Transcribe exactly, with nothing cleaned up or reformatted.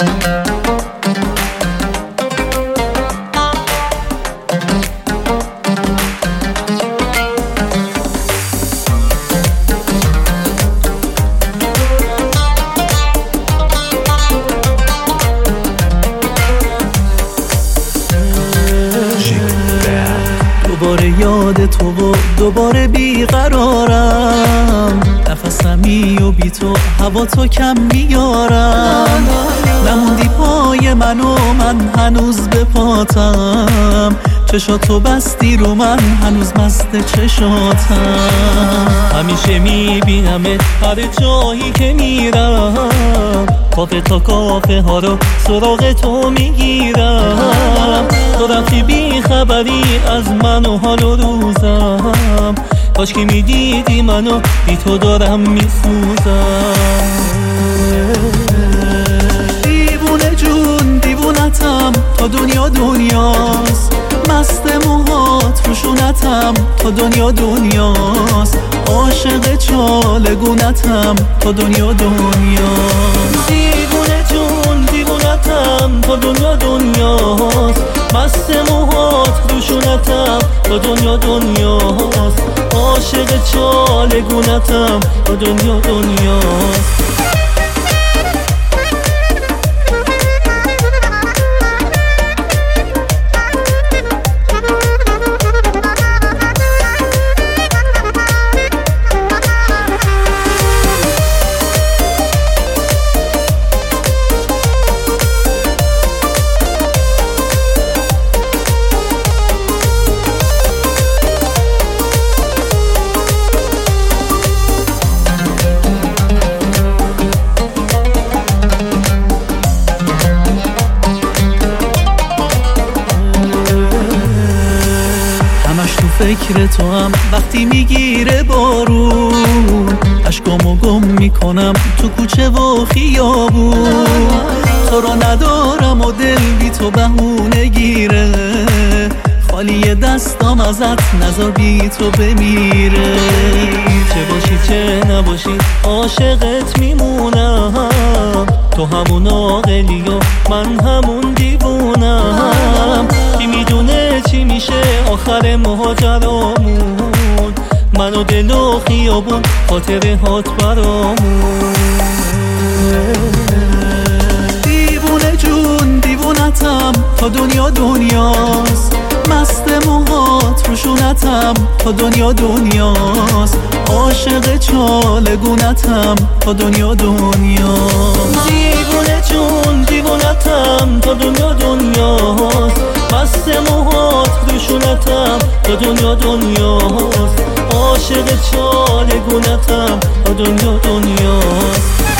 دوباره یاد تو و دوباره بیقرارم، نفسمی و بی تو هوا تو کم میارم. نموندی پای من و من هنوز به پاتم، چشاتو بستی رو من هنوز مست چشاتم. همیشه میبینمت هر جایی که میرم، کافه تا کافه ها رو سراغ تو میگیرم. تو رفتی بی خبری از من و حال و روزم، کاش که میدیدی منو بی تو دارم میسوزم. دیوونه جون دیوونتم تا دنیا دنیاست، مست موهات روشونتم تا دنیا دنیاست. عاشق چالگونتم تا دنیا دنیاست. دیوونه جون دیوونتم تا دنیا دنیاست، مست موهات روشونتم تا دنیا دنیاست. عاشق چالگونتم تا دنیا دنیاست. فکر تو هم وقتی میگیره بارون، اشکامو گم میکنم تو کوچه و خیابون. تو رو ندارم و دل بی تو بهونه گیره، خالی دستام ازت نذار بی تو بمیره. چه باشی چه نباشی عاشقت میمونم، تو همون عاقلی و من همون دیوونم. کی میدونه چی میشه آخر ماجرامون، من و دل و خیابون خاطره هات برامون. دیوونه جون دیوونتم تا دنیا دنیاست، مست موهات روشونتم تا دنیا دنیاست. عاشق چالگونتم تا دنیا دنیاست. دیوونه جون دیوونتم تا دنیا دنیاست، مست موهات روشونتم تا دنیا دنیاست. عاشق چالگونتم تا دنیا دنیاست.